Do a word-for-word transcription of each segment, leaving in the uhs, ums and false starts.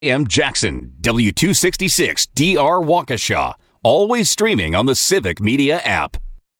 A M Jackson, W two sixty-six D R Waukesha. Always streaming on the Civic Media app.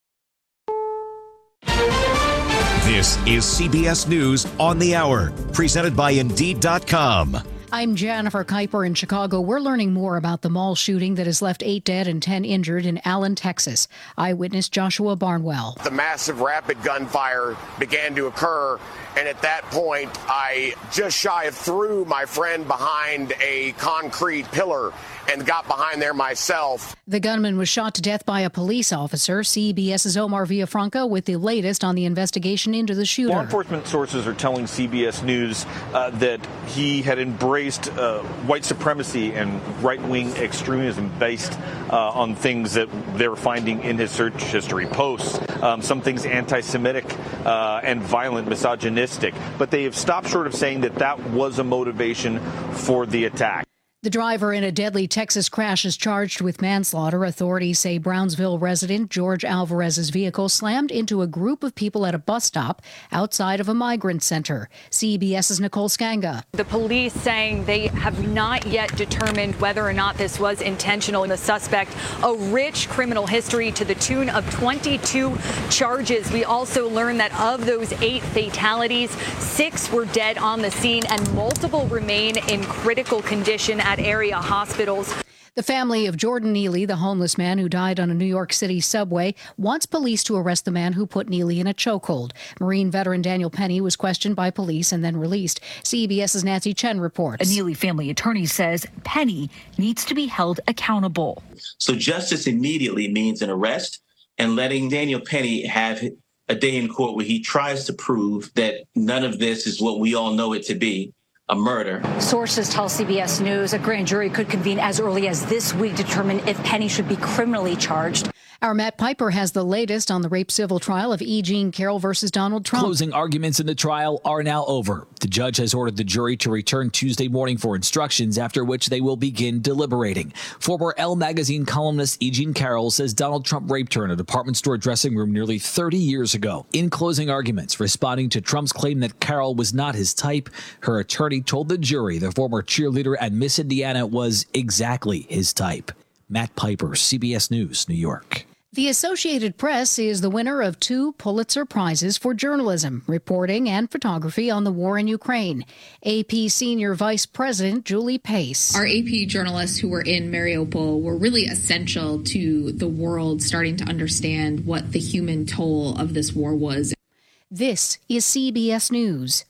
This is C B S News on the Hour, presented by Indeed dot com. I'm Jennifer Kuiper in Chicago. We're learning more about the mall shooting that has left eight dead and ten injured in Allen, Texas. Eyewitness Joshua Barnwell. The massive rapid gunfire began to occur, and at that point, I just shy of threw my friend behind a concrete pillar and got behind there myself. The gunman was shot to death by a police officer. CBS's Omar Villafranca with the latest on the investigation into the shooter. Law enforcement sources are telling C B S News uh, that he had embraced uh, white supremacy and right-wing extremism based uh, on things that they're finding in his search history posts. Um, some things anti-Semitic uh, and violent, misogynistic. But they have stopped short of saying that that was a motivation for the attack. The driver in a deadly Texas crash is charged with manslaughter. Authorities say Brownsville resident George Alvarez's vehicle slammed into a group of people at a bus stop outside of a migrant center. CBS's Nicole Skanga. The police saying they have not yet determined whether or not this was intentional. The suspect, a rich criminal history to the tune of twenty-two charges. We also learned that of those eight fatalities, six were dead on the scene and multiple remain in critical condition at area hospitals. The family of Jordan Neely, the homeless man who died on a New York City subway, wants police to arrest the man who put Neely in a chokehold. Marine veteran Daniel Penny was questioned by police and then released. CBS's Nancy Chen reports. A Neely family attorney says Penny needs to be held accountable. So justice immediately means an arrest and letting Daniel Penny have a day in court where he tries to prove that none of this is what we all know it to be. A murder. Sources tell C B S News a grand jury could convene as early as this week to determine if Penny should be criminally charged. Our Matt Piper has the latest on the rape civil trial of E. Jean Carroll versus Donald Trump. Closing arguments in the trial are now over. The judge has ordered the jury to return Tuesday morning for instructions, after which they will begin deliberating. Former Elle magazine columnist E. Jean Carroll says Donald Trump raped her in a department store dressing room nearly thirty years ago. In closing arguments, responding to Trump's claim that Carroll was not his type, her attorney told the jury the former cheerleader at Miss Indiana was exactly his type. Matt Piper, C B S News, New York. The Associated Press is the winner of two Pulitzer Prizes for journalism, reporting, and photography on the war in Ukraine. A P Senior Vice President Julie Pace. Our A P journalists who were in Mariupol were really essential to the world starting to understand what the human toll of this war was. This is C B S News.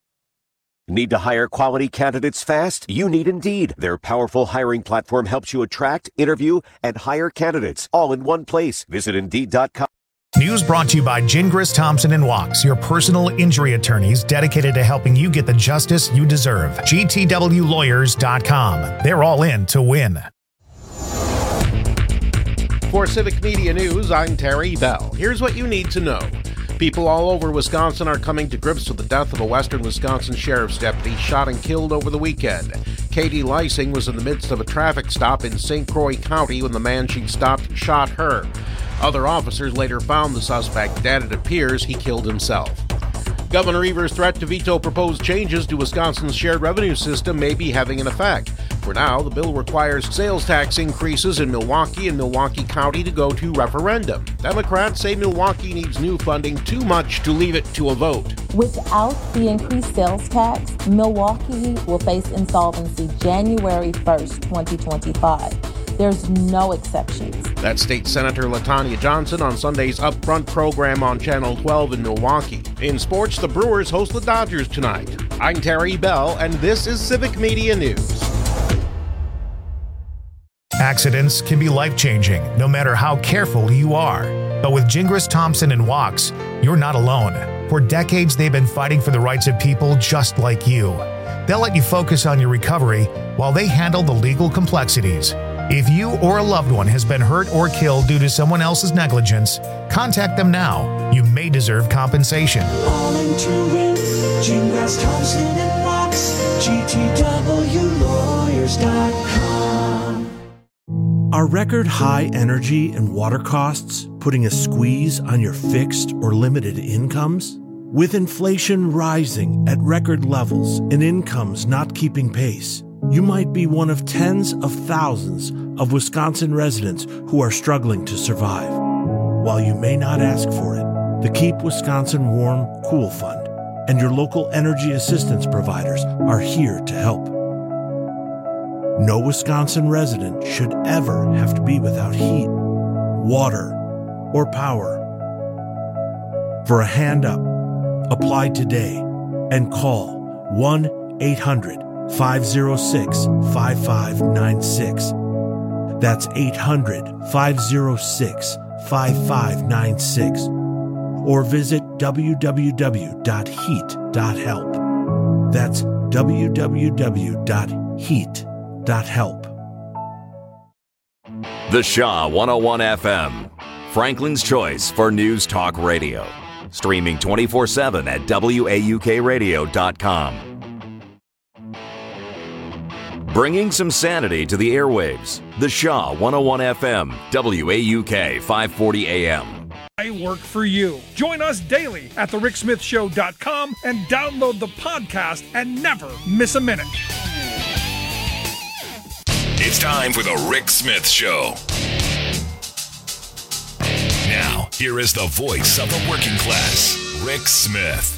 Need to hire quality candidates fast? You need Indeed. Their powerful hiring platform helps you attract, interview, and hire candidates all in one place. Visit Indeed dot com. News brought to you by Gingras, Thompson and Wachs, your personal injury attorneys dedicated to helping you get the justice you deserve. G T W lawyers dot com. They're all in to win. For Civic Media News, I'm Terry Bell. Here's what you need to know. People all over Wisconsin are coming to grips with the death of a western Wisconsin sheriff's deputy shot and killed over the weekend. Katie Lysing was in the midst of a traffic stop in Saint Croix County when the man she stopped shot her. Other officers later found the suspect dead. It appears he killed himself. Governor Evers' threat to veto proposed changes to Wisconsin's shared revenue system may be having an effect. For now, the bill requires sales tax increases in Milwaukee and Milwaukee County to go to referendum. Democrats say Milwaukee needs new funding too much to leave it to a vote. Without the increased sales tax, Milwaukee will face insolvency January first, twenty twenty-five. There's no exceptions. That's State Senator LaTanya Johnson on Sunday's Upfront program on Channel twelve in Milwaukee. In sports, the Brewers host the Dodgers tonight. I'm Terry Bell, and this is Civic Media News. Accidents can be life-changing, no matter how careful you are. But with Gingras, Thompson and Wachs, you're not alone. For decades, they've been fighting for the rights of people just like you. They'll let you focus on your recovery while they handle the legal complexities. If you or a loved one has been hurt or killed due to someone else's negligence, contact them now. You may deserve compensation. All into it, Gingras, Thompson and Wachs, G T W lawyers dot com. Are record high energy and water costs putting a squeeze on your fixed or limited incomes? With inflation rising at record levels and incomes not keeping pace, You might be one of tens of thousands of Wisconsin residents who are struggling to survive. While you may not ask for it, the Keep Wisconsin Warm, Cool Fund and your local energy assistance providers are here to help. No Wisconsin resident should ever have to be without heat, water, or power. For a hand up, apply today and call one eight hundred five oh six five five nine six. That's eight hundred five oh six five five nine six. Or visit w w w dot heat dot help. That's w w w dot heat dot help. The Shaw one oh one F M, Franklin's choice for news talk radio. Streaming twenty-four seven at W A U K radio dot com. Bringing some sanity to the airwaves. The Shaw one oh one F M, W A U K five forty A M. I work for you. Join us daily at the rick smith show dot com and download the podcast and never miss a minute. It's time for the Rick Smith Show. Now, here is the voice of the working class, Rick Smith.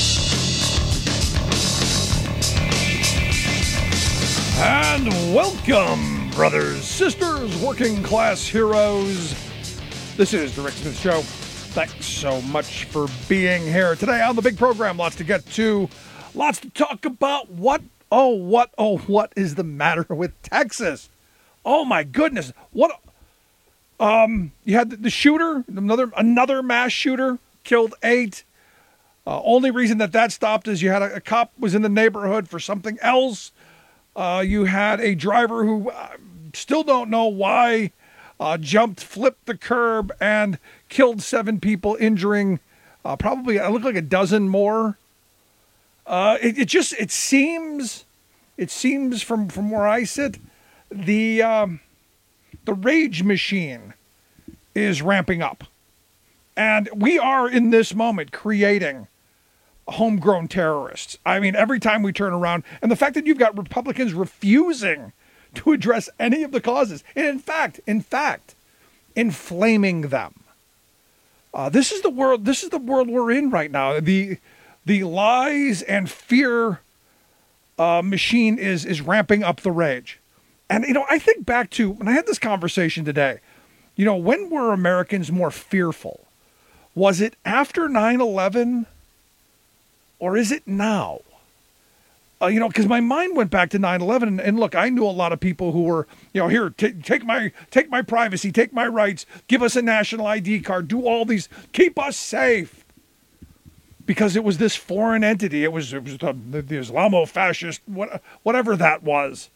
And welcome, brothers, sisters, working class heroes. This is the Rick Smith Show. Thanks so much for being here today on the big program. Lots to get to. Lots to talk about. What, oh, what, oh, what is the matter with Texas? Oh, my goodness. What, um, you had the, the shooter, another, another mass shooter, killed eight. Uh, only reason that that stopped is you had a, a cop was in the neighborhood for something else. Uh, you had a driver who uh, still don't know why uh, jumped, flipped the curb, and killed seven people, injuring uh, probably, it looked like a dozen more. Uh, it, it just, it seems, it seems from, from where I sit, the, um, the rage machine is ramping up. And we are in this moment creating homegrown terrorists. I mean, every time we turn around, and the fact that you've got Republicans refusing to address any of the causes, and in fact, in fact, inflaming them. Uh, this is the world. This is the world we're in right now. The the lies and fear uh, machine is is ramping up the rage. And you know, I think back to when I had this conversation today. You know, when were Americans more fearful? Was it after nine eleven? Or is it now? Uh, you know, because my mind went back to nine eleven, and, and look, I knew a lot of people who were, you know, here, t- take my take my privacy, take my rights, give us a national I D card, do all these, keep us safe. Because it was this foreign entity, it was, it was the, the, the Islamo-fascist, what, whatever that was.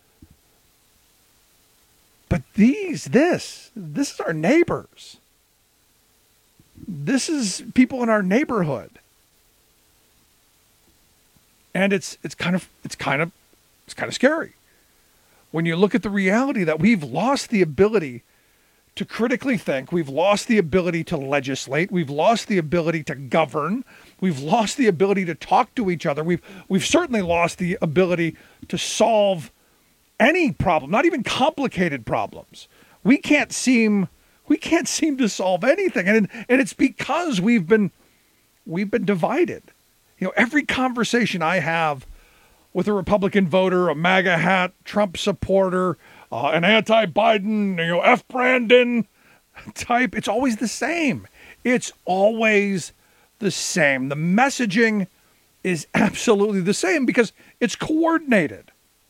But these, this, this is our neighbors. This is people in our neighborhood. And it's it's kind of it's kind of it's kind of scary when you look at the reality that we've lost the ability to critically think, we've lost the ability to legislate, we've lost the ability to govern, we've lost the ability to talk to each other, we've we've certainly lost the ability to solve any problem, not even complicated problems. We can't seem we can't seem to solve anything, and and it's because we've been we've been divided. You know, every conversation I have with a Republican voter, a MAGA hat, Trump supporter, uh, an anti-Biden, you know, F. Brandon type, it's always the same. It's always the same. The messaging is absolutely the same because it's coordinated.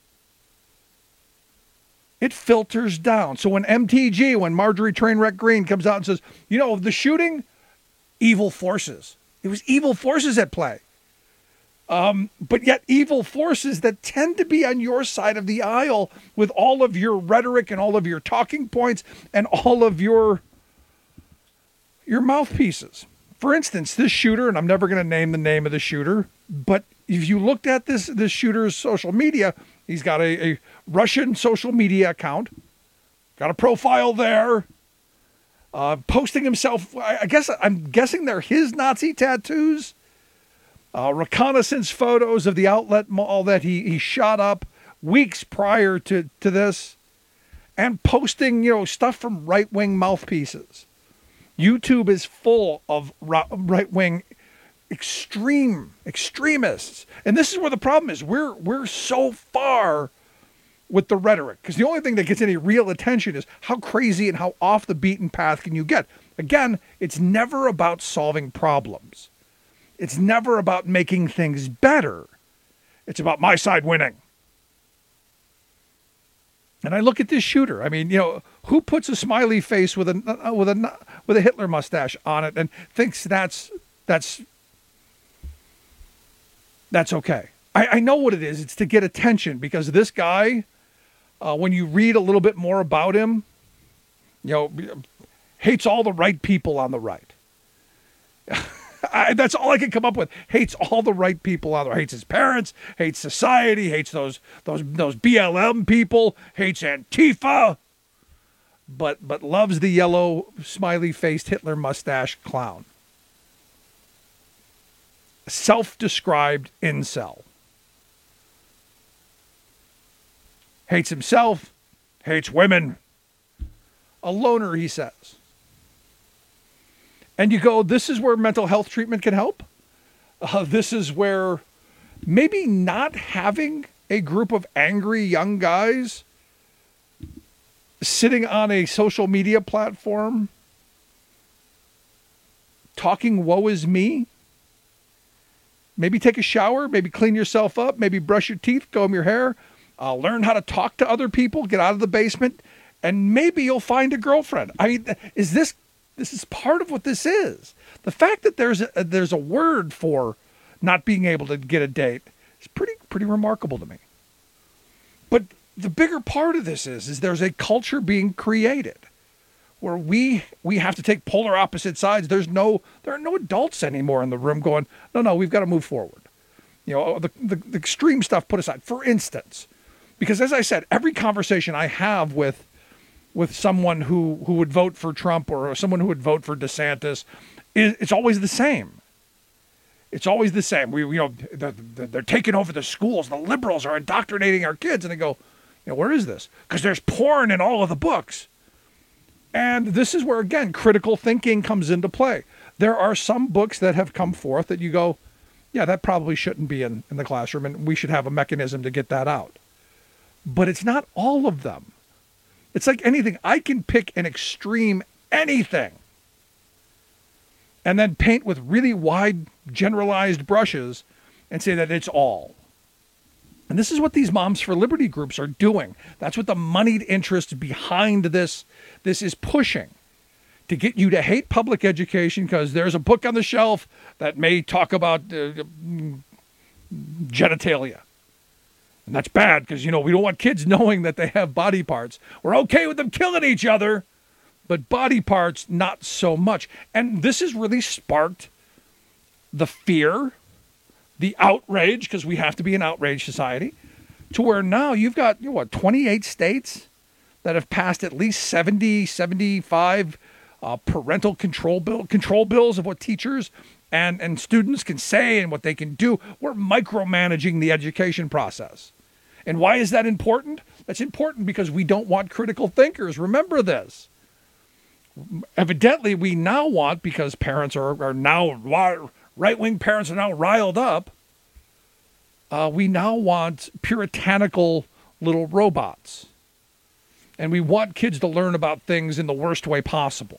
It filters down. So when M T G, when Marjorie Trainwreck Green comes out and says, you know, the shooting, evil forces. It was evil forces at play. Um, but yet evil forces that tend to be on your side of the aisle with all of your rhetoric and all of your talking points and all of your your mouthpieces. For instance, this shooter, and I'm never going to name the name of the shooter, but if you looked at this this shooter's social media, he's got a, a Russian social media account, got a profile there, uh, posting himself. I, I guess I'm guessing they're his Nazi tattoos. Uh, reconnaissance photos of the outlet mall that he, he shot up weeks prior to, to this and posting, you know, stuff from right-wing mouthpieces. YouTube is full of right-wing extreme extremists. And this is where the problem is. We're we're so far with the rhetoric, because the only thing that gets any real attention is how crazy and how off the beaten path can you get. Again, it's never about solving problems. It's never about making things better. It's about my side winning. And I look at this shooter. I mean, you know, who puts a smiley face with a with a with a Hitler mustache on it and thinks that's that's that's okay? I, I know what it is. It's to get attention, because this guy, uh, when you read a little bit more about him, you know, hates all the right people on the right. I, that's all I can come up with. Hates all the right people on the right. Hates his parents, hates society, hates those those those B L M people, hates Antifa, but but loves the yellow smiley-faced Hitler mustache clown. Self-described incel. Hates himself, hates women. A loner, he says. And you go, this is where mental health treatment can help. Uh, this is where maybe not having a group of angry young guys sitting on a social media platform talking woe is me. Maybe take a shower, maybe clean yourself up, maybe brush your teeth, comb your hair, uh, learn how to talk to other people, get out of the basement, and maybe you'll find a girlfriend. I mean, is this... This is part of what this is. The fact that there's a, there's a word for not being able to get a date is pretty pretty remarkable to me. But the bigger part of this is, is there's a culture being created where we we have to take polar opposite sides. There's no there are no adults anymore in the room going, no, no, we've got to move forward. You know, the, the, the extreme stuff put aside. For instance, because as I said, every conversation I have with with someone who, who would vote for Trump or someone who would vote for DeSantis, is it's always the same. It's always the same. We, you know, they're, they're taking over the schools. The liberals are indoctrinating our kids. And they go, you know, where is this? Because there's porn in all of the books. And this is where, again, critical thinking comes into play. There are some books that have come forth that you go, yeah, that probably shouldn't be in, in the classroom, and we should have a mechanism to get that out. But it's not all of them. It's like anything. I can pick an extreme anything and then paint with really wide generalized brushes and say that it's all. And this is what these Moms for Liberty groups are doing. That's what the moneyed interest behind this, this is pushing, to get you to hate public education because there's a book on the shelf that may talk about uh, genitalia. And that's bad because, you know, we don't want kids knowing that they have body parts. We're okay with them killing each other, but body parts, not so much. And this has really sparked the fear, the outrage, because we have to be an outrage society, to where now you've got, you know, what, twenty-eight states that have passed at least seventy, seventy-five uh, parental control bill, control bills of what teachers and, and students can say and what they can do. We're micromanaging the education process. And why is that important? That's important because we don't want critical thinkers. Remember this. Evidently, we now want, because parents are, are now, right-wing parents are now riled up, uh, we now want puritanical little robots. And we want kids to learn about things in the worst way possible.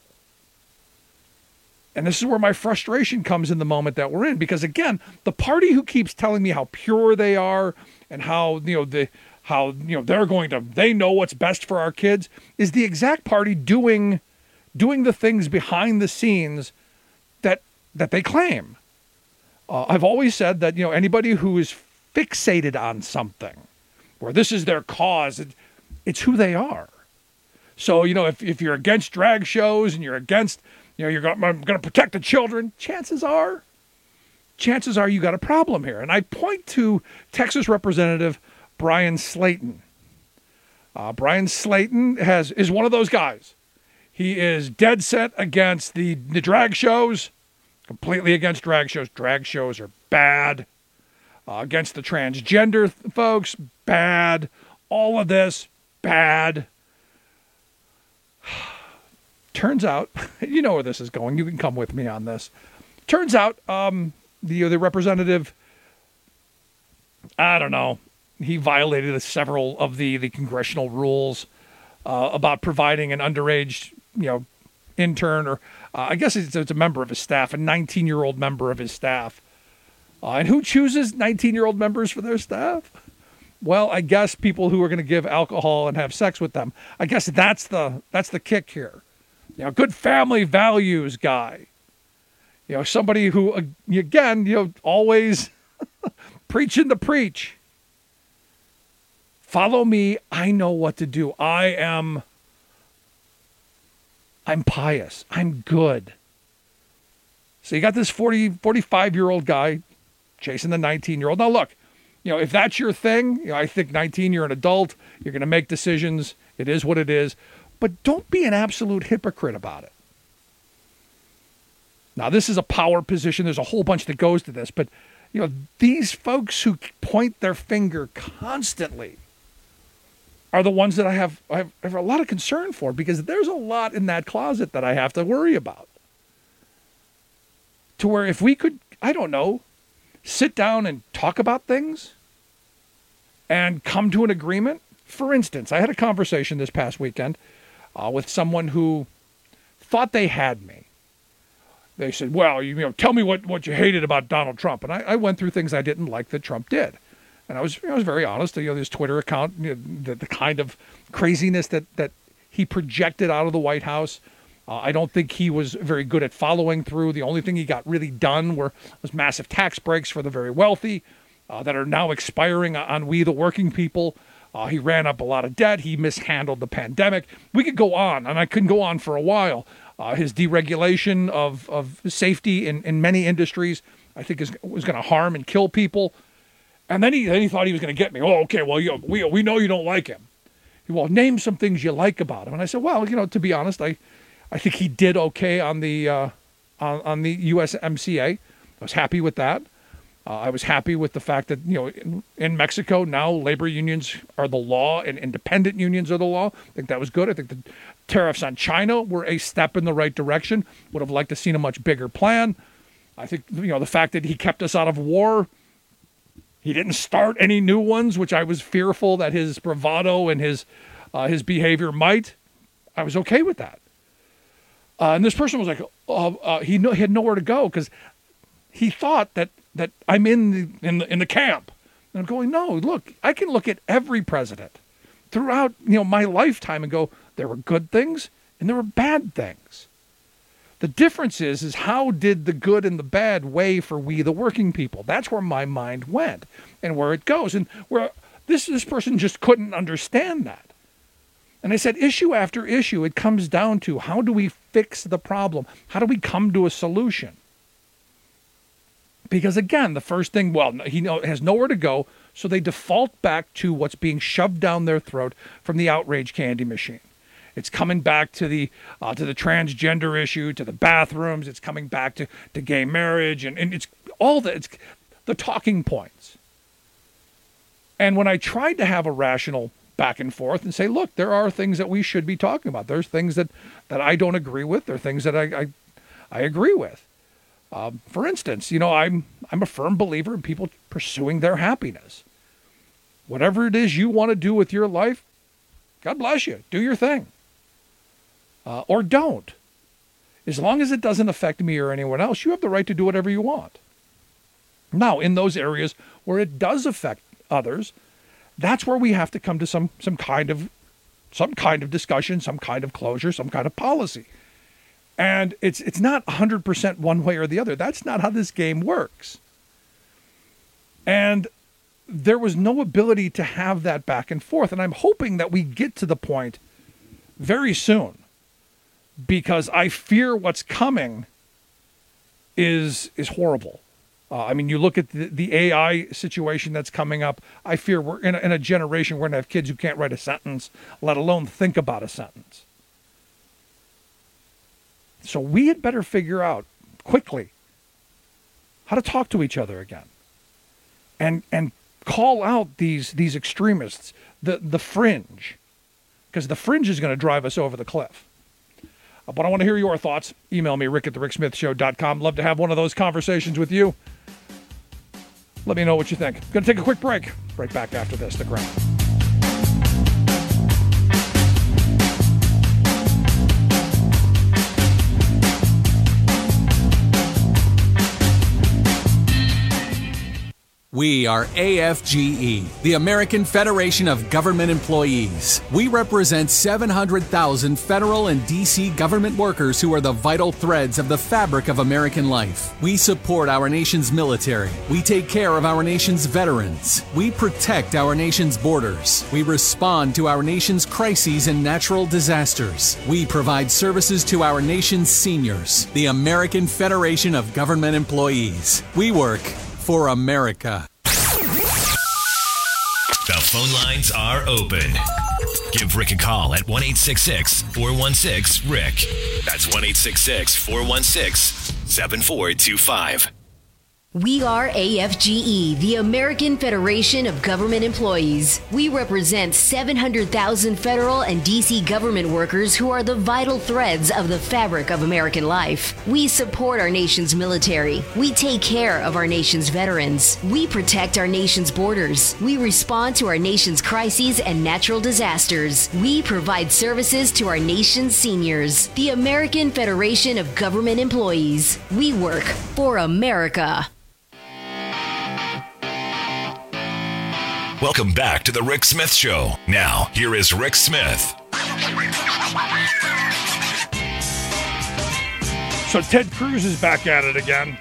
And this is where my frustration comes in the moment that we're in. Because, again, the party who keeps telling me how pure they are and how, you know, the how, you know, they're going to, they know what's best for our kids, is the exact party doing doing the things behind the scenes that that they claim. Uh, I've always said that, you know, anybody who is fixated on something, where this is their cause, it, it's who they are. So, you know, if, if you're against drag shows and you're against, you know, you're going to protect the children, chances are, chances are you got a problem here. And I point to Texas Representative Brian Slayton. Uh, Brian Slayton has is one of those guys. He is dead set against the, the drag shows, completely against drag shows. Drag shows are bad. Uh, against the transgender th- folks, bad. All of this, bad. Turns out, you know where this is going. You can come with me on this. Turns out, um, the the representative, I don't know, he violated several of the, the congressional rules uh, about providing an underage, you know, intern, or uh, I guess it's, it's a member of his staff, a nineteen-year-old member of his staff. Uh, and who chooses nineteen-year-old members for their staff? Well, I guess people who are going to give alcohol and have sex with them. I guess that's the that's the kick here. You know, good family values guy. You know, somebody who, again, you know, always preaching the preach. Follow me. I know what to do. I am, I'm pious. I'm good. So you got this forty, forty-five-year-old guy chasing the nineteen-year-old. Now, look, you know, if that's your thing, you know, I think nineteen, you're an adult. You're going to make decisions. It is what it is. But don't be an absolute hypocrite about it. Now, this is a power position. There's a whole bunch that goes to this. But, you know, these folks who point their finger constantly are the ones that I have, I have, I have a lot of concern for, because there's a lot in that closet that I have to worry about. To where if we could, I don't know, sit down and talk about things and come to an agreement. For instance, I had a conversation this past weekend uh, with someone who thought they had me. They said, well, you, you know, tell me what, what you hated about Donald Trump. And I, I went through things I didn't like that Trump did. And I was, I was very honest. You know, his Twitter account, you know, the, the kind of craziness that, that he projected out of the White House. Uh, I don't think he was very good at following through. The only thing he got really done were was massive tax breaks for the very wealthy uh, that are now expiring on we, the working people. Uh, he ran up a lot of debt. He mishandled the pandemic. We could go on, and I couldn't go on for a while. Uh, his deregulation of, of safety in, in many industries, I think, is was going to harm and kill people. And then he then he thought he was going to get me. Oh, okay, well, you know, we we know you don't like him. Well, name some things you like about him. And I said, well, you know, to be honest, I. I think he did okay on the uh, on, on the U S M C A. I was happy with that. Uh, I was happy with the fact that, you know, in, in Mexico now labor unions are the law and independent unions are the law. I think that was good. I think the tariffs on China were a step in the right direction. Would have liked to seen a much bigger plan. I think, you know, the fact that he kept us out of war. He didn't start any new ones, which I was fearful that his bravado and his uh, his behavior might. I was okay with that. Uh, and this person was like, uh, uh, he, no, he had nowhere to go because he thought that, that I'm in the, in the in the camp. And I'm going, no, look, I can look at every president throughout, you know, my lifetime and go, there were good things and there were bad things. The difference is, is how did the good and the bad weigh for we, the working people? That's where my mind went and where it goes. And where this this person just couldn't understand that. And I said, issue after issue, it comes down to how do we fix the problem? How do we come to a solution? Because again, the first thing, well, he has nowhere to go, so they default back to what's being shoved down their throat from the outrage candy machine. It's coming back to the uh, to the transgender issue, to the bathrooms. It's coming back to, to gay marriage, and, and it's all the it's the talking points. And when I tried to have a rational back and forth and say, look, there are things that we should be talking about. There's things that, that I don't agree with. There are things that I I, I agree with. Um, for instance, you know, I'm I'm a firm believer in people pursuing their happiness. Whatever it is you want to do with your life, God bless you. Do your thing. Uh, or don't. As long as it doesn't affect me or anyone else, you have the right to do whatever you want. Now, in those areas where it does affect others, that's where we have to come to some some kind of some kind of discussion, some kind of closure, some kind of policy. And it's it's not one hundred percent one way or the other. That's not how this game works. And there was no ability to have that back and forth. And I'm hoping that we get to the point very soon, because I fear what's coming is is horrible. Uh, I mean, you look at the, the A I situation that's coming up. I fear we're in a, in a generation we're going to have kids who can't write a sentence, let alone think about a sentence. So we had better figure out quickly how to talk to each other again. and and call out these these extremists, the the fringe, because the fringe is going to drive us over the cliff. Uh, but I want to hear your thoughts. Email me, Rick at the Rick Smith Show dot com. Love to have one of those conversations with you. Let me know what you think. Going to take a quick break. Right back after this. The Ground. We are A F G E, the American Federation of Government Employees. We represent seven hundred thousand federal and D C government workers who are the vital threads of the fabric of American life. We support our nation's military. We take care of our nation's veterans. We protect our nation's borders. We respond to our nation's crises and natural disasters. We provide services to our nation's seniors. The American Federation of Government Employees. We work for America. The phone lines are open. Give Rick a call at one eight six six, four one six, Rick. That's one eight six six, four one six, seven four two five. We are A F G E, the American Federation of Government Employees. We represent seven hundred thousand federal and D C government workers who are the vital threads of the fabric of American life. We support our nation's military. We take care of our nation's veterans. We protect our nation's borders. We respond to our nation's crises and natural disasters. We provide services to our nation's seniors. The American Federation of Government Employees. We work for America. Welcome back to the Rick Smith Show. Now, here is Rick Smith. So Ted Cruz is back at it again.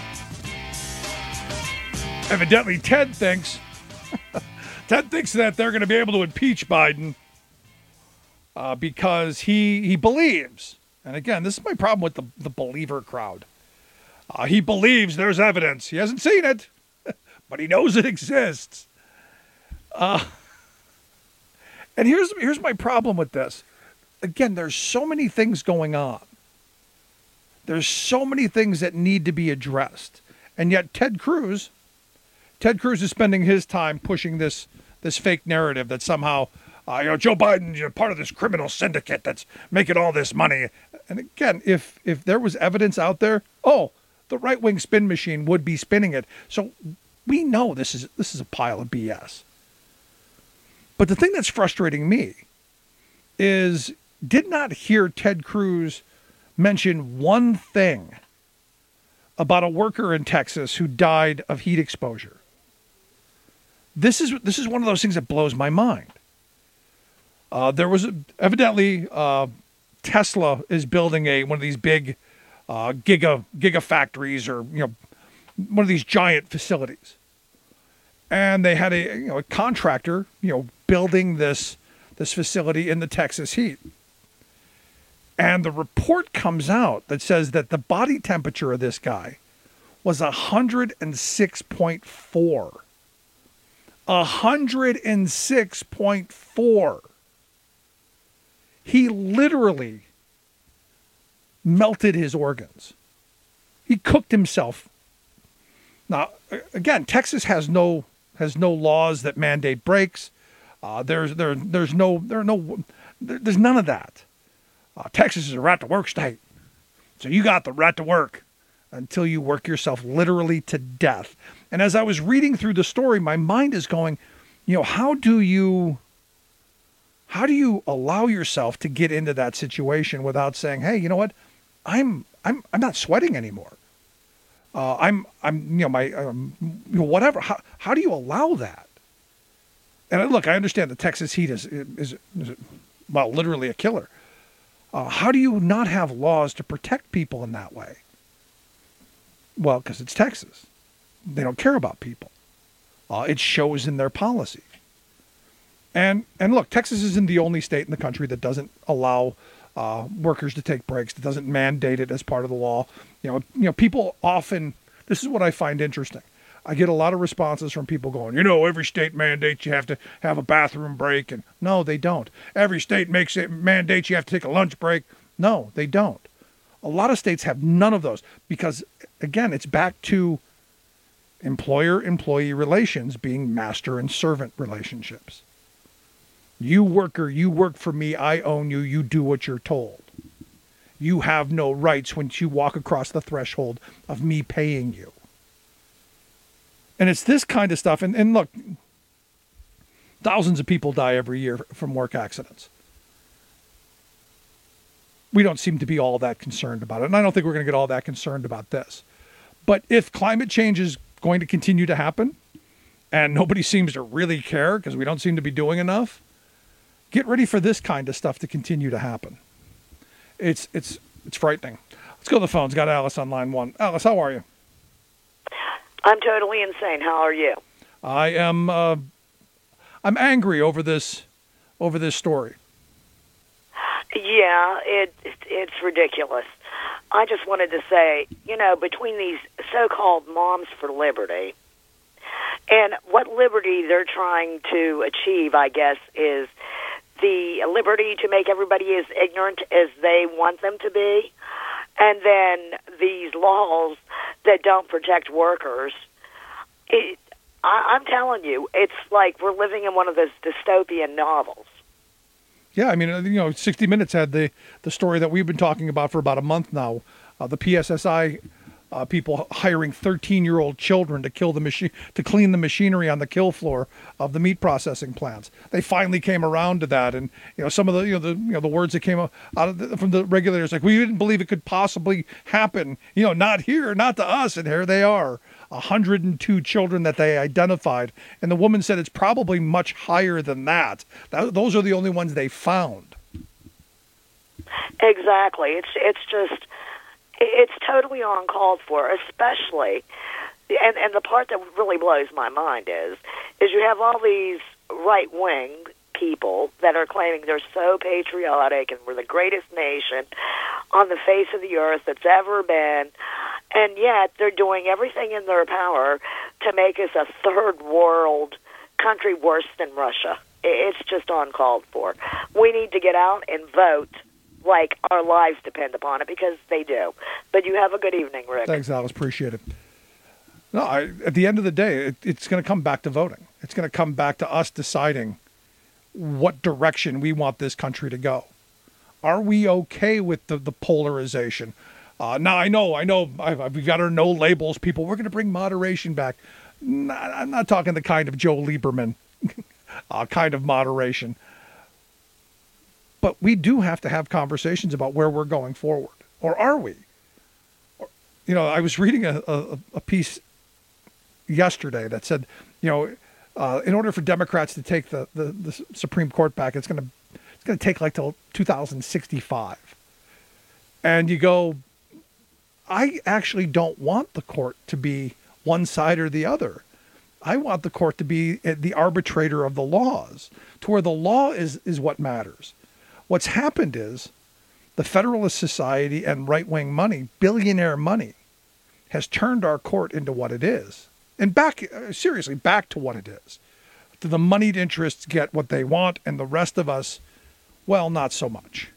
Evidently, Ted thinks Ted thinks that they're going to be able to impeach Biden uh, because he he believes, and again, this is my problem with the, the believer crowd. Uh, he believes there's evidence. He hasn't seen it, but he knows it exists. Uh, and here's here's my problem with this. Again, there's so many things going on. There's so many things that need to be addressed. And yet Ted Cruz, Ted Cruz is spending his time pushing this this fake narrative that somehow, uh, you know, Joe Biden, you're part of this criminal syndicate that's making all this money. And again, if if there was evidence out there, oh, the right-wing spin machine would be spinning it. So we know this is this is a pile of B S. But the thing that's frustrating me is did not hear Ted Cruz mention one thing about a worker in Texas who died of heat exposure. This is this is one of those things that blows my mind. Uh, there was a, evidently uh, Tesla is building a one of these big uh, giga giga factories, or you know one of these giant facilities. And they had a you know a contractor you know building this this facility in the Texas heat. And the report comes out that says that the body temperature of this guy was one hundred six point four. one hundred six point four. He literally melted his organs. He cooked himself. Now, again, Texas has no has no laws that mandate breaks. Uh, there's there there's no there are no there, there's none of that. Uh, Texas is a right to work state, so you got the right to work until you work yourself literally to death. And as I was reading through the story, my mind is going, you know, how do you how do you allow yourself to get into that situation without saying, hey, you know what, I'm I'm I'm not sweating anymore. Uh, I'm, I'm, you know, my, um, you know, whatever. How, how do you allow that? And look, I understand the Texas heat is, is, is well, literally a killer. Uh, how do you not have laws to protect people in that way? Well, because it's Texas. They don't care about people. Uh, it shows in their policy. And, and look, Texas isn't the only state in the country that doesn't allow Uh, workers to take breaks. That doesn't mandate it as part of the law. You know, you know, people often, this is what I find interesting. I get a lot of responses from people going, you know, every state mandates you have to have a bathroom break. And no, they don't. Every state makes it mandates you have to take a lunch break. No, they don't. A lot of states have none of those because, again, it's back to employer-employee relations being master and servant relationships. You worker, you work for me, I own you, you do what you're told. You have no rights once you walk across the threshold of me paying you. And it's this kind of stuff. And, and look, thousands of people die every year from work accidents. We don't seem to be all that concerned about it. And I don't think we're going to get all that concerned about this. But if climate change is going to continue to happen, and nobody seems to really care because we don't seem to be doing enough, get ready for this kind of stuff to continue to happen. It's it's it's frightening. Let's go to the phones. Got Alice on line one. Alice, how are you? I'm totally insane. How are you? I am. Uh, I'm angry over this over this story. Yeah, it it's ridiculous. I just wanted to say, you know, between these so-called moms for liberty and what liberty they're trying to achieve, I guess, is the liberty to make everybody as ignorant as they want them to be, and then these laws that don't protect workers. It, I, I'm telling you, it's like we're living in one of those dystopian novels. Yeah, I mean, you know, sixty minutes had the, the story that we've been talking about for about a month now. Uh, the P S S I uh, people hiring thirteen-year-old children to kill the machine, to clean the machinery on the kill floor of the meat processing plants. They finally came around to that, and you know, some of the you know the you know the words that came out of the, from the regulators, like, we didn't believe it could possibly happen. You know, not here, not to us, and here they are. one hundred two children that they identified, and the woman said it's probably much higher than that. that those are the only ones they found. Exactly. It's it's just it's totally uncalled for, especially, and and the part that really blows my mind is is you have all these right wing people that are claiming they're so patriotic and we're the greatest nation on the face of the earth that's ever been. And yet they're doing everything in their power to make us a third world country worse than Russia. It's just uncalled for. We need to get out and vote like our lives depend upon it, because they do. But you have a good evening, Rick. Thanks, Alice. Appreciate it. No, I, at the end of the day, it, it's going to come back to voting. It's going to come back to us deciding what direction we want this country to go. Are we okay with the, the polarization? Uh, now, I know, I know, I've, I've, we've got our no labels people. We're going to bring moderation back. Not, I'm not talking the kind of Joe Lieberman uh, kind of moderation. But we do have to have conversations about where we're going forward. Or are we? Or, you know, I was reading a, a, a piece yesterday that said, you know, uh, in order for Democrats to take the, the, the Supreme Court back, it's going to it's going to take like till two thousand sixty-five. And you go, I actually don't want the court to be one side or the other. I want the court to be the arbitrator of the laws, to where the law is, is what matters. What's happened is the Federalist Society and right-wing money, billionaire money, has turned our court into what it is. And back, seriously, back to what it is. The moneyed interests get what they want, and the rest of us, well, not so much.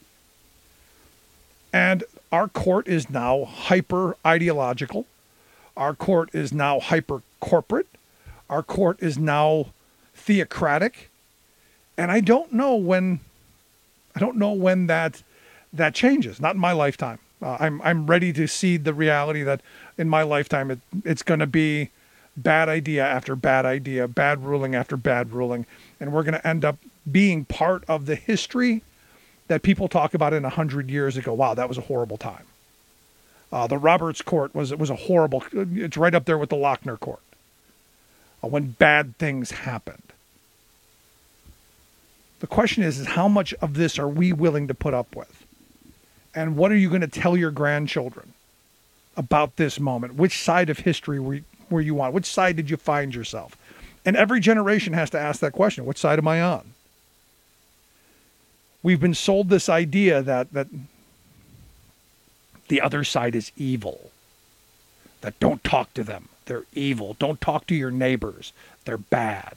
And our court is now hyper-ideological. Our court is now hyper-corporate. Our court is now theocratic. And I don't know when, I don't know when that that changes. Not in my lifetime. Uh, I'm I'm ready to see the reality that in my lifetime it, it's going to be bad idea after bad idea, bad ruling after bad ruling, and we're going to end up being part of the history that people talk about in a hundred years ago. Wow, that was a horrible time. Uh, the Roberts Court was it was a horrible. It's right up there with the Lochner Court uh, when bad things happened. The question is, is how much of this are we willing to put up with? And what are you going to tell your grandchildren about this moment? Which side of history were, were you on? Which side did you find yourself? And every generation has to ask that question. Which side am I on? We've been sold this idea that, that the other side is evil. That don't talk to them. They're evil. Don't talk to your neighbors. They're bad.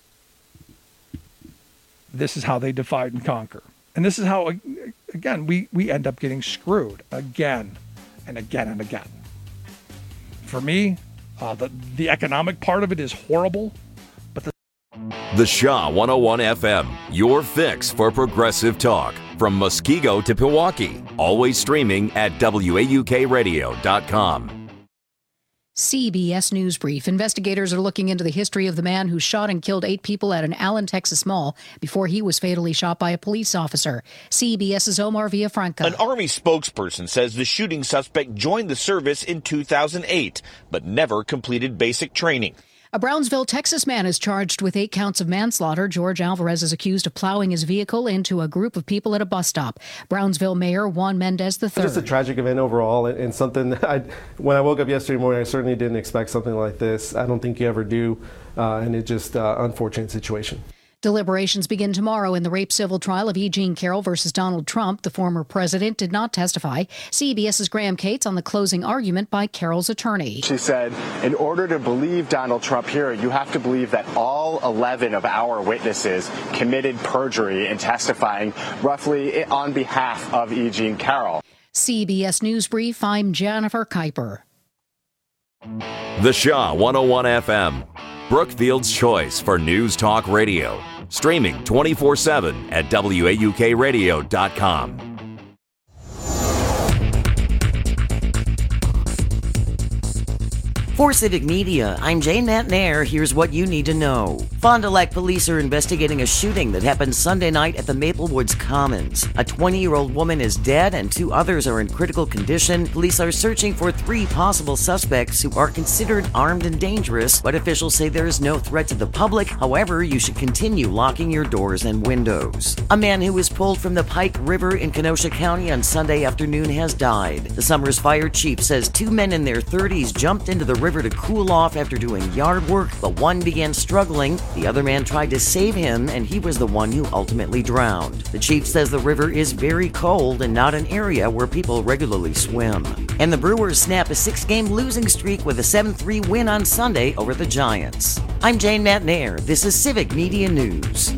This is how they divide and conquer. And this is how, again, we, we end up getting screwed again and again and again. For me, Uh, the, the economic part of it is horrible. But the, the Shaw one oh one F M, your fix for progressive talk. From Muskego to Pewaukee. Always streaming at W A U K radio dot com. C B S News Brief. Investigators are looking into the history of the man who shot and killed eight people at an Allen, Texas mall before he was fatally shot by a police officer. CBS's Omar Villafranca. An Army spokesperson says the shooting suspect joined the service in two thousand eight, but never completed basic training. A Brownsville, Texas man is charged with eight counts of manslaughter. George Alvarez is accused of plowing his vehicle into a group of people at a bus stop. Brownsville Mayor Juan Mendez the third. Just a tragic event overall, and something that I, when I woke up yesterday morning, I certainly didn't expect something like this. I don't think you ever do, uh, and it's just an uh, unfortunate situation. Deliberations begin tomorrow in the rape civil trial of E. Jean Carroll versus Donald Trump. The former president did not testify. CBS's Graham Cates on the closing argument by Carroll's attorney. She said, in order to believe Donald Trump here, you have to believe that all eleven of our witnesses committed perjury in testifying roughly on behalf of E. Jean Carroll. C B S News Brief, I'm Jennifer Kuiper. The Shaw one oh one F M, Brookfield's choice for news talk radio. Streaming twenty-four seven at W A U K radio dot com. For Civic Media, I'm Jane Matnair. Here's what you need to know. Fond du Lac police are investigating a shooting that happened Sunday night at the Maple Woods Commons. A twenty-year-old woman is dead and two others are in critical condition. Police are searching for three possible suspects who are considered armed and dangerous, but officials say there is no threat to the public. However, you should continue locking your doors and windows. A man who was pulled from the Pike River in Kenosha County on Sunday afternoon has died. The Summers fire chief says two men in their thirties jumped into the river to cool off after doing yard work, but one began struggling. The other man tried to save him, and he was the one who ultimately drowned. The chief says the river is very cold and not an area where people regularly swim. And the Brewers snap a six-game losing streak with a seven three win on Sunday over the Giants. I'm Jane Matnair. This is Civic Media News.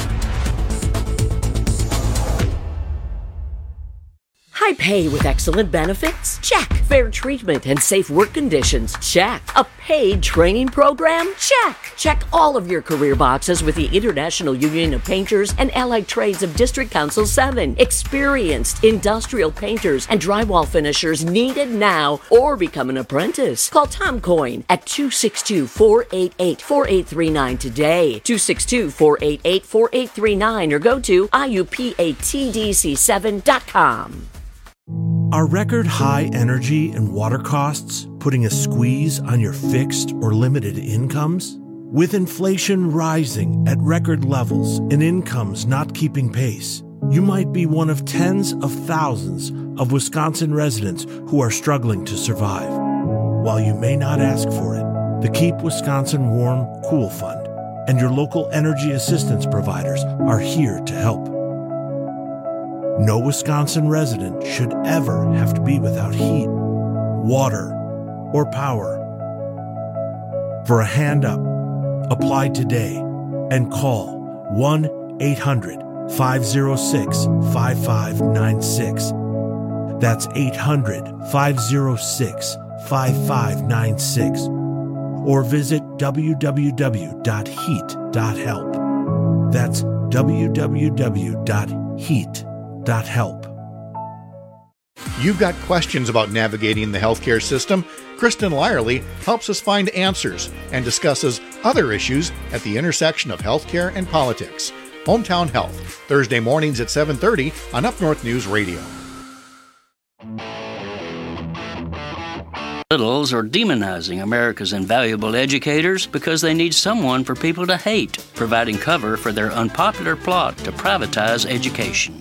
High pay with excellent benefits? Check. Fair treatment and safe work conditions? Check. A paid training program? Check. Check all of your career boxes with the International Union of Painters and Allied Trades of District Council seven. Experienced industrial painters and drywall finishers needed now, or become an apprentice. Call Tom Coyne at two six two, four eight eight, four eight three nine today. two six two, four eight eight, four eight three nine or go to I U P A T D C seven dot com. Are record high energy and water costs putting a squeeze on your fixed or limited incomes? With inflation rising at record levels and incomes not keeping pace, you might be one of tens of thousands of Wisconsin residents who are struggling to survive. While you may not ask for it, the Keep Wisconsin Warm Cool Fund and your local energy assistance providers are here to help. No Wisconsin resident should ever have to be without heat, water, or power. For a hand up, apply today and call one eight hundred, five oh six, five five nine six. That's eight hundred, five oh six, five five nine six. Or visit w w w dot heat dot help. That's w w w dot heat dot help. Help. You've got questions about navigating the healthcare system? Kristen Lyerly helps us find answers and discusses other issues at the intersection of healthcare and politics. Hometown Health, Thursday mornings at seven thirty on Up North News Radio. Liberals are demonizing America's invaluable educators because they need someone for people to hate, providing cover for their unpopular plot to privatize education.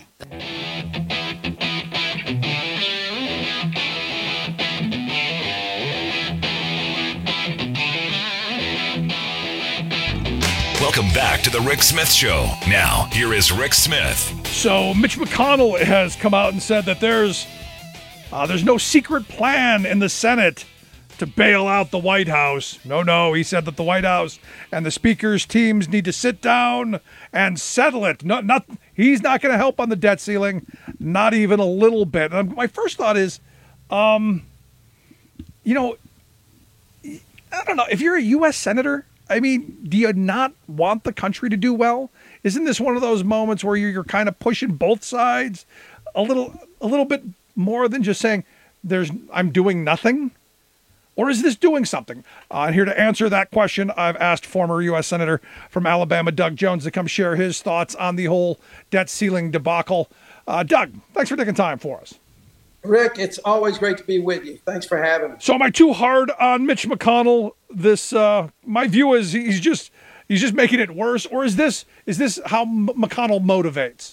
Welcome back to the Rick Smith Show. Now, here is Rick Smith. So Mitch McConnell has come out and said that there's uh, there's no secret plan in the Senate to bail out the White House. No, no, he said that the White House and the Speaker's teams need to sit down and settle it. No, not, he's not going to help on the debt ceiling, not even a little bit. And my first thought is, um, you know, I don't know. If you're a U S senator, I mean, do you not want the country to do well? Isn't this one of those moments where you're, you're kind of pushing both sides a little, a little bit more than just saying, "There's, I'm doing nothing," or is this doing something? Uh, here to answer that question, I've asked former U S Senator from Alabama, Doug Jones, to come share his thoughts on the whole debt ceiling debacle. Uh, Doug, thanks for taking time for us. Rick, it's always great to be with you. Thanks for having me. So am I too hard on Mitch McConnell? This, uh, my view is he's just he's just making it worse, or is this is this how M- McConnell motivates?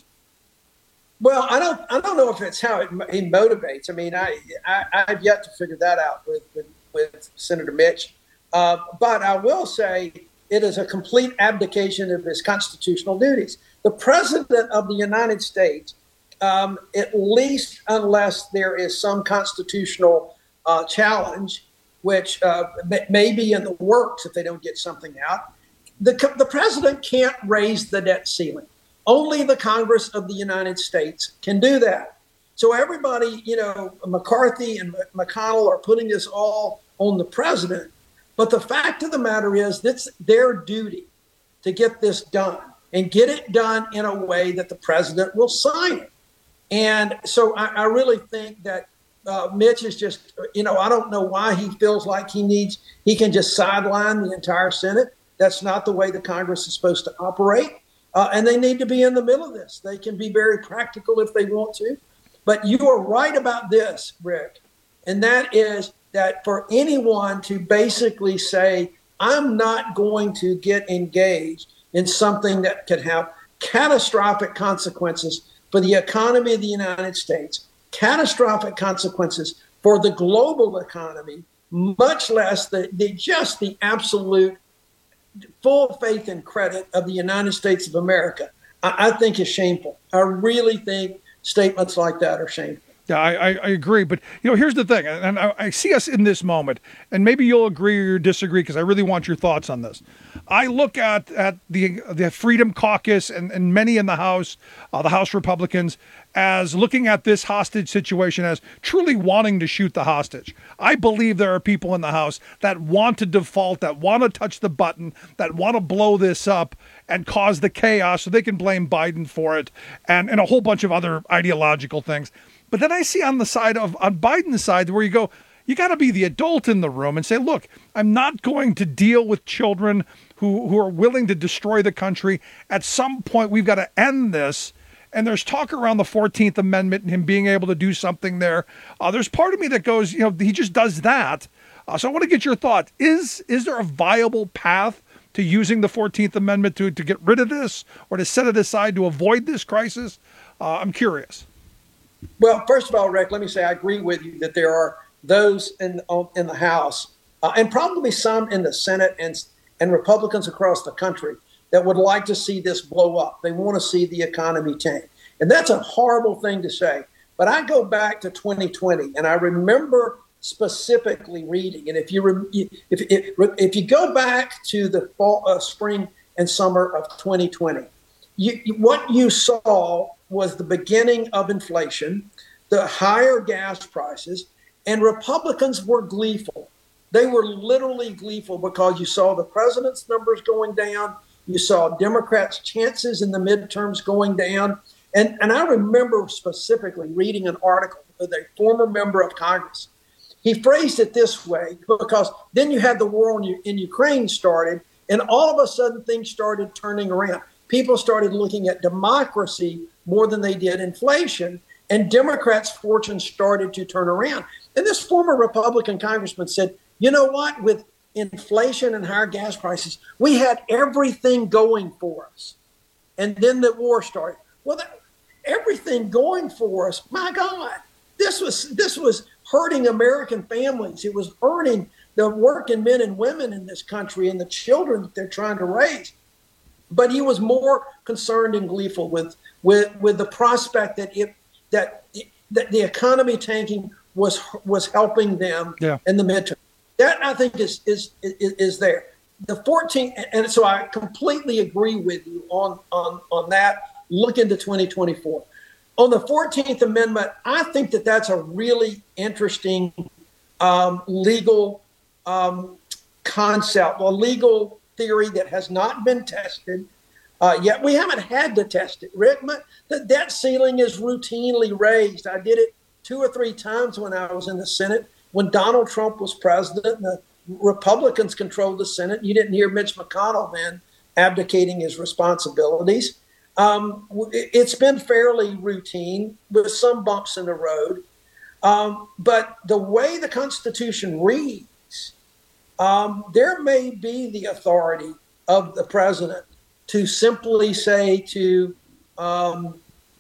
Well, I don't I don't know if it's how it, he motivates. I mean, I, I I've yet to figure that out with with, with Senator Mitch, uh, but I will say it is a complete abdication of his constitutional duties. The President of the United States. Um, at least unless there is some constitutional uh, challenge, which uh, may be in the works if they don't get something out, the, the president can't raise the debt ceiling. Only the Congress of the United States can do that. So everybody, you know, McCarthy and McConnell are putting this all on the president. But the fact of the matter is it's their duty to get this done and get it done in a way that the president will sign it. And so I, I really think that uh, Mitch is just, you know, I don't know why he feels like he needs, he can just sideline the entire Senate. That's not the way the Congress is supposed to operate. Uh, and they need to be in the middle of this. They can be very practical if they want to. But you are right about this, Rick. And that is that for anyone to basically say, I'm not going to get engaged in something that could have catastrophic consequences for the economy of the United States, catastrophic consequences for the global economy, much less the, the just the absolute full faith and credit of the United States of America, I, I think is shameful. I really think statements like that are shameful. Yeah, I, I, I agree. But, you know, here's the thing, and I, I see us in this moment, and maybe you'll agree or disagree because I really want your thoughts on this. I look at, at the the Freedom Caucus and, and many in the House, uh, the House Republicans, as looking at this hostage situation as truly wanting to shoot the hostage. I believe there are people in the House that want to default, that want to touch the button, that want to blow this up and cause the chaos so they can blame Biden for it and, and a whole bunch of other ideological things. But then I see on the side of, on Biden's side, where you go, you got to be the adult in the room and say, look, I'm not going to deal with children who, who are willing to destroy the country. At some point, we've got to end this. And there's talk around the fourteenth Amendment and him being able to do something there. Uh, there's part of me that goes, you know, he just does that. Uh, so I want to get your thoughts. Is, is there a viable path to using the fourteenth Amendment to, to get rid of this or to set it aside to avoid this crisis? Uh, I'm curious. Well, first of all, Rick, let me say I agree with you that there are those in in the House uh, and probably some in the Senate and and Republicans across the country that would like to see this blow up. They want to see the economy tank. And that's a horrible thing to say. But I go back to twenty twenty, and I remember specifically reading, and if you re, if, if if you go back to the fall, uh, spring and summer of twenty twenty, you, what you saw was the beginning of inflation, the higher gas prices, and Republicans were gleeful. They were literally gleeful because you saw the president's numbers going down. You saw Democrats' chances in the midterms going down. And, and I remember specifically reading an article with a former member of Congress. He phrased it this way, because then you had the war in, in Ukraine started, and all of a sudden things started turning around. People started looking at democracy more than they did inflation, and Democrats' fortunes started to turn around. And this former Republican congressman said, you know what, with inflation and higher gas prices, we had everything going for us. And then the war started. Well, that, everything going for us, my God, this was this was hurting American families. It was hurting the working men and women in this country and the children that they're trying to raise. But he was more concerned and gleeful with with, with the prospect that it that it, that the economy tanking was was helping them yeah. in the midterm. That I think is is is, is there. The fourteenth, and so I completely agree with you on on on that. Look into twenty twenty-four. On the fourteenth Amendment, I think that that's a really interesting um, legal um, concept, a legal theory that has not been tested uh, yet. We haven't had to test it, Rick. My, the debt ceiling is routinely raised. I did it two or three times when I was in the Senate. When Donald Trump was president and the Republicans controlled the Senate, you didn't hear Mitch McConnell then abdicating his responsibilities. Um, it's been fairly routine with some bumps in the road. Um, but the way the Constitution reads, um, there may be the authority of the president to simply say to um,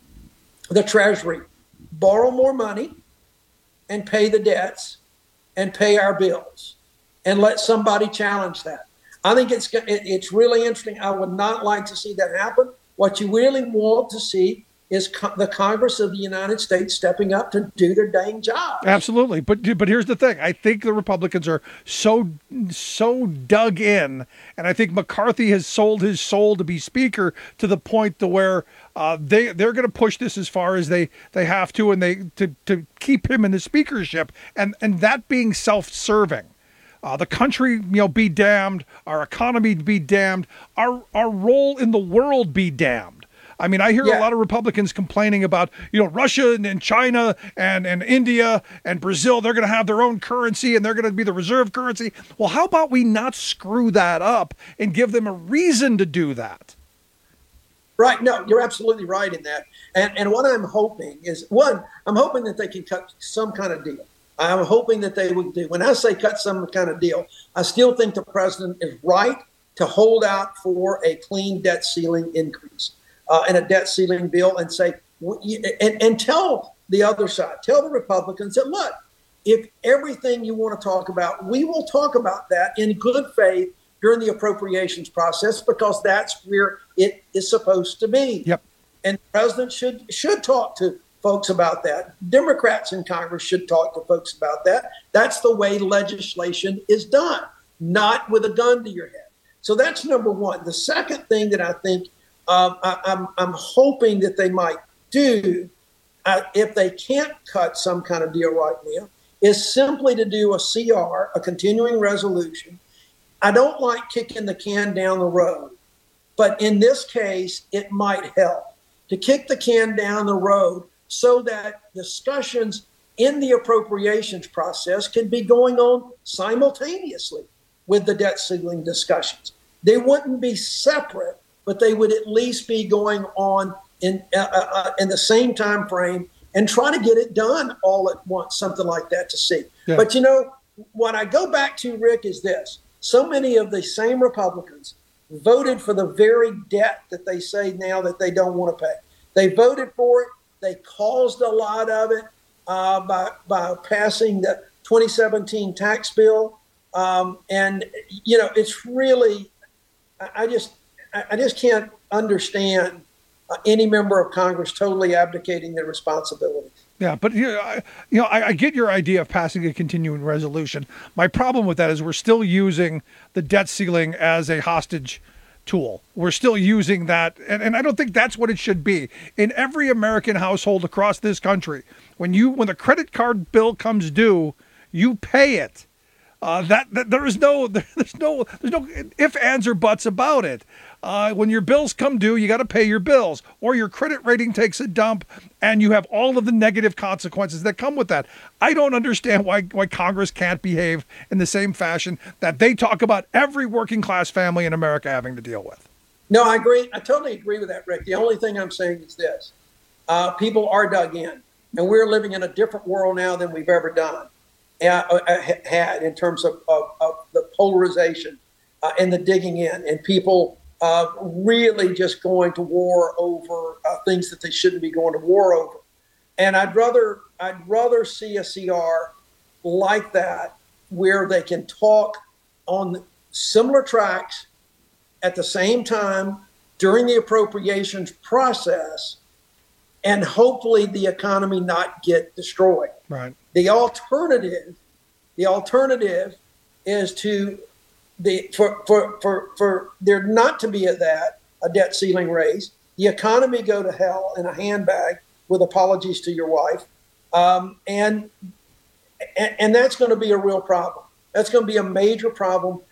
the Treasury, borrow more money and pay the debts and pay our bills, and let somebody challenge that. I think it's it's really interesting. I would not like to see that happen. What you really want to see is co- the Congress of the United States stepping up to do their dang job. Absolutely. But but here's the thing. I think the Republicans are so, so dug in, and I think McCarthy has sold his soul to be speaker to the point to where uh, they, they're going to push this as far as they, they have to, and they to, to keep him in the speakership, and, and that being self-serving. Uh, the country, you know, be damned, our economy be damned, our our role in the world be damned. I mean, I hear yeah. a lot of Republicans complaining about, you know, Russia and, and China and, and India and Brazil, they're going to have their own currency and they're going to be the reserve currency. Well, how about we not screw that up and give them a reason to do that? Right. No, you're absolutely right in that. And and what I'm hoping is, one, I'm hoping that they can cut some kind of deal. I'm hoping that they would do. When I say cut some kind of deal, I still think the president is right to hold out for a clean debt ceiling increase uh, and a debt ceiling bill, and say, and, and tell the other side, tell the Republicans that, look, if everything you want to talk about, we will talk about that in good faith during the appropriations process, because that's where it is supposed to be. Yep. And the president should should talk to folks about that. Democrats in Congress should talk to folks about that. That's the way legislation is done, not with a gun to your head. So that's number one. The second thing that I think um, I, I'm, I'm hoping that they might do, uh, if they can't cut some kind of deal right now, is simply to do a C R, a continuing resolution. I don't like kicking the can down the road, but in this case, it might help to kick the can down the road so that discussions in the appropriations process can be going on simultaneously with the debt ceiling discussions. They wouldn't be separate, but they would at least be going on in uh, uh, in the same time frame, and try to get it done all at once, something like that to see. Yeah. But, you know, what I go back to, Rick, is this. So many of the same Republicans voted for the very debt that they say now that they don't want to pay. They voted for it. They caused a lot of it uh, by by passing the twenty seventeen tax bill, um, and you know it's really, I just I just can't understand uh, any member of Congress totally abdicating their responsibilities. Yeah, but you know, I, you know, I, I get your idea of passing a continuing resolution. My problem with that is we're still using the debt ceiling as a hostage tool. We're still using that, and, and I don't think that's what it should be. In every American household across this country, when you when the credit card bill comes due, you pay it. Uh, that, that there is no there's no there's no ifs, ands, or buts about it. Uh, when your bills come due, you got to pay your bills, or your credit rating takes a dump, and you have all of the negative consequences that come with that. I don't understand why why Congress can't behave in the same fashion that they talk about every working class family in America having to deal with. No, I agree. I totally agree with that, Rick. The only thing I'm saying is this: uh, people are dug in, and we're living in a different world now than we've ever done. Uh, had in terms of, of, of the polarization uh, and the digging in, and people uh, really just going to war over uh, things that they shouldn't be going to war over. And I'd rather I'd rather see a C R like that where they can talk on similar tracks at the same time during the appropriations process, and hopefully the economy not get destroyed. Right. The alternative, the alternative is to the for for for, for there not to be a that a debt ceiling raise, the economy go to hell in a handbag, with apologies to your wife, um, and, and and that's going to be a real problem. That's going to be a major problem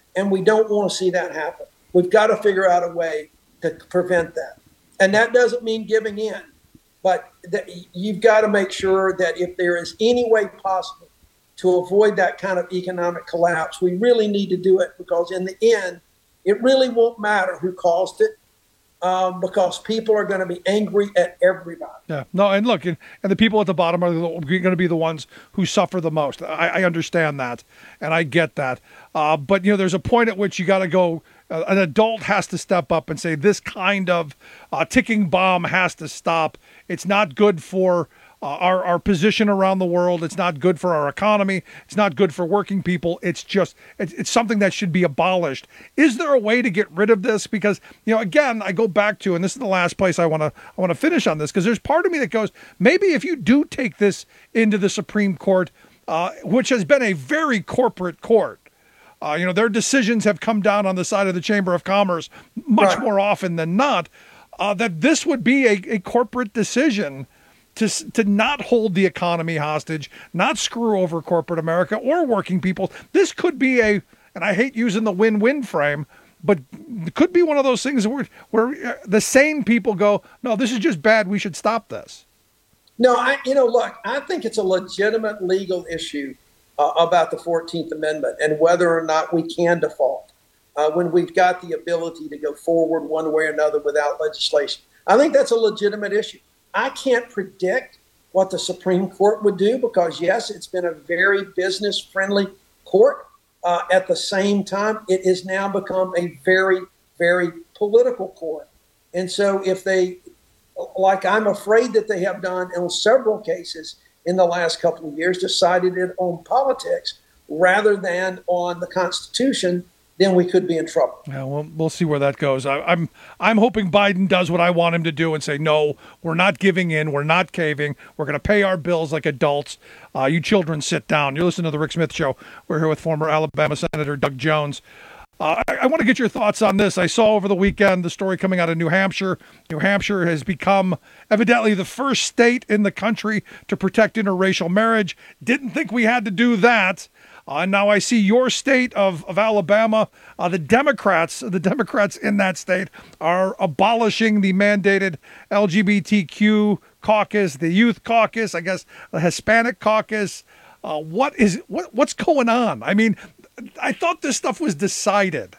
and we don't want to see that happen. We've got to figure out a way to prevent that. And that doesn't mean giving in, but that you've got to make sure that if there is any way possible to avoid that kind of economic collapse, we really need to do it, because in the end, it really won't matter who caused it, um, because people are going to be angry at everybody. Yeah, no, and look, and, and the people at the bottom are going to be the ones who suffer the most. I, I understand that, and I get that. Uh, but, you know, there's a point at which you got to go, uh, an adult has to step up and say, this kind of uh, ticking bomb has to stop. It's not good for Uh, our, our position around the world. It's not good for our economy. It's not good for working people. It's just, it's, it's something that should be abolished. Is there a way to get rid of this? Because, you know, again, I go back to, and this is the last place I want to, I want to finish on this, because there's part of me that goes, maybe if you do take this into the Supreme Court, uh, which has been a very corporate court, uh, you know, their decisions have come down on the side of the Chamber of Commerce much right. more often than not, uh, that this would be a, a corporate decision to to not hold the economy hostage, not screw over corporate America or working people. This could be a, and I hate using the win-win frame, but it could be one of those things where, where the sane people go, no, this is just bad. We should stop this. No, I, you know, look, I think it's a legitimate legal issue uh, about the fourteenth Amendment and whether or not we can default uh, when we've got the ability to go forward one way or another without legislation. I think that's a legitimate issue. I can't predict what the Supreme Court would do because, yes, it's been a very business-friendly court. Uh, at the same time, it has now become a very, very political court. And so if they, like I'm afraid that they have done in several cases in the last couple of years, decided it on politics rather than on the Constitution, then we could be in trouble. Yeah, well, we'll see where that goes. I, I'm I'm hoping Biden does what I want him to do and say, no, we're not giving in. We're not caving. We're going to pay our bills like adults. Uh, you children sit down. You're listening to The Rick Smith Show. We're here with former Alabama Senator Doug Jones. Uh, I, I want to get your thoughts on this. I saw over the weekend the story coming out of New Hampshire. New Hampshire has become evidently the first state in the country to protect interracial marriage. Didn't think we had to do that. Uh, now I see your state of, of Alabama, uh, the Democrats, the Democrats in that state are abolishing the mandated L G B T Q caucus, the youth caucus, I guess the Hispanic caucus. Uh, what is what what's going on? I mean, I thought this stuff was decided.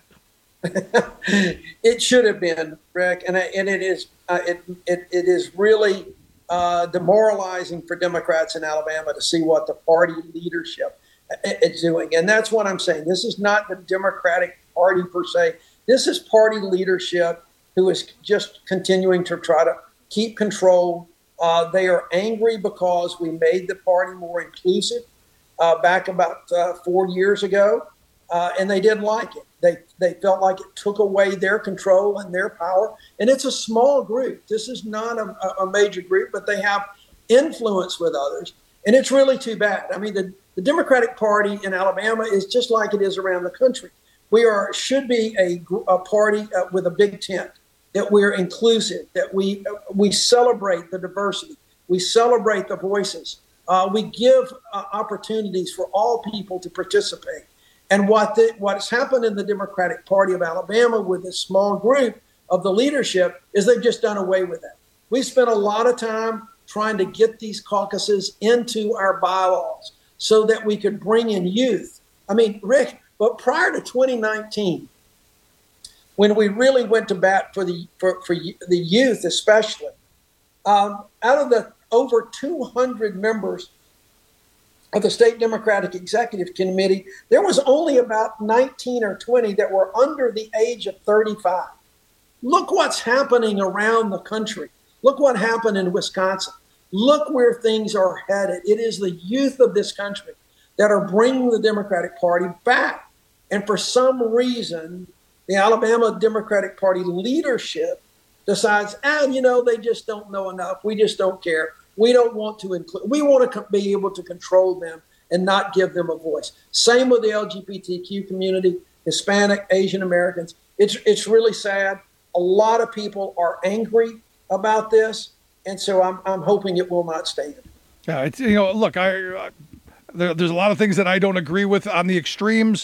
It should have been, Rick, and and it is uh, it, it it is really uh, demoralizing for Democrats in Alabama to see what the party leadership it's doing. And that's what I'm saying. This is not the Democratic Party per se. This is party leadership who is just continuing to try to keep control. Uh, they are angry because we made the party more inclusive uh, back about uh, four years ago, uh, and they didn't like it. They they felt like it took away their control and their power. And it's a small group. This is not a, a major group, but they have influence with others. And it's really too bad. I mean, the The Democratic Party in Alabama is just like it is around the country. We are should be a, a party uh, with a big tent, that we're inclusive, that we uh, we celebrate the diversity, we celebrate the voices, uh, we give uh, opportunities for all people to participate. And what the, what has happened in the Democratic Party of Alabama with this small group of the leadership is they've just done away with that. We spent a lot of time trying to get these caucuses into our bylaws so that we could bring in youth. I mean, Rick, but prior to twenty nineteen, when we really went to bat for the for, for the youth especially, um, out of the over two hundred members of the State Democratic Executive Committee, there was only about nineteen or twenty that were under the age of thirty-five. Look what's happening around the country. Look what happened in Wisconsin. Look where things are headed. It is the youth of this country that are bringing the Democratic Party back. And for some reason, the Alabama Democratic Party leadership decides, ah, you know, they just don't know enough. We just don't care. We don't want to include. We want to be able to control them and not give them a voice. Same with the L G B T Q community, Hispanic, Asian Americans. It's it's really sad. A lot of people are angry about this. And so I'm I'm hoping it will not stand. Yeah, it's, you know, look, I uh, there, there's a lot of things that I don't agree with on the extremes.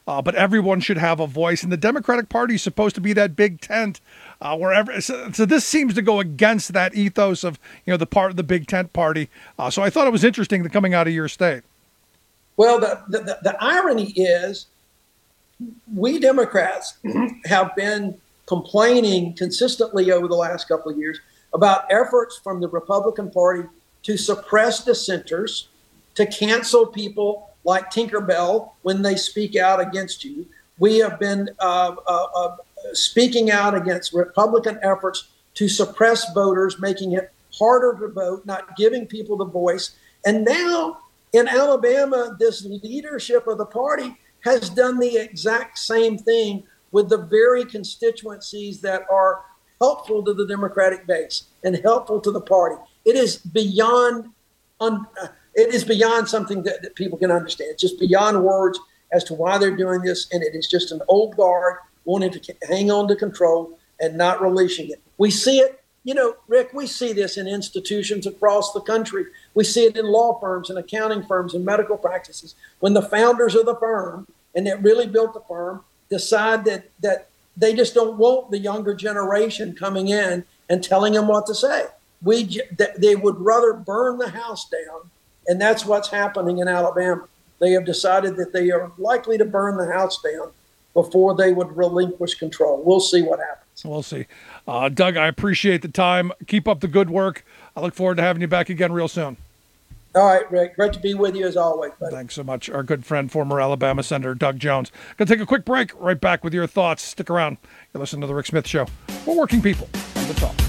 uh, but everyone should have a voice. And the Democratic Party is supposed to be that big tent uh, wherever. So, so this seems to go against that ethos of, you know, the part of the big tent party. Uh, so I thought it was interesting that coming out of your state. Well, the, the, the irony is we Democrats have been complaining consistently over the last couple of years about efforts from the Republican Party to suppress dissenters, to cancel people like Tinkerbell when they speak out against you. We have been uh, uh, uh, speaking out against Republican efforts to suppress voters, making it harder to vote, not giving people the voice. And now in Alabama, this leadership of the party has done the exact same thing with the very constituencies that are helpful to the Democratic base and helpful to the party. It is beyond un, uh, it is beyond something that, that people can understand. It's just beyond words as to why they're doing this, and it is just an old guard wanting to hang on to control and not releasing it. We see it, you know, Rick, we see this in institutions across the country. We see it in law firms and accounting firms and medical practices. When the founders of the firm, and that really built the firm, decide that that they just don't want the younger generation coming in and telling them what to say. We they would rather burn the house down, and that's what's happening in Alabama. They have decided that they are likely to burn the house down before they would relinquish control. We'll see what happens. We'll see. Uh, Doug, I appreciate the time. Keep up the good work. I look forward to having you back again real soon. All right, Rick. Great to be with you as always, buddy. Thanks so much. Our good friend, former Alabama Senator Doug Jones. Going to take a quick break. Right back with your thoughts. Stick around. You listen to The Rick Smith Show. We're working people on the talk.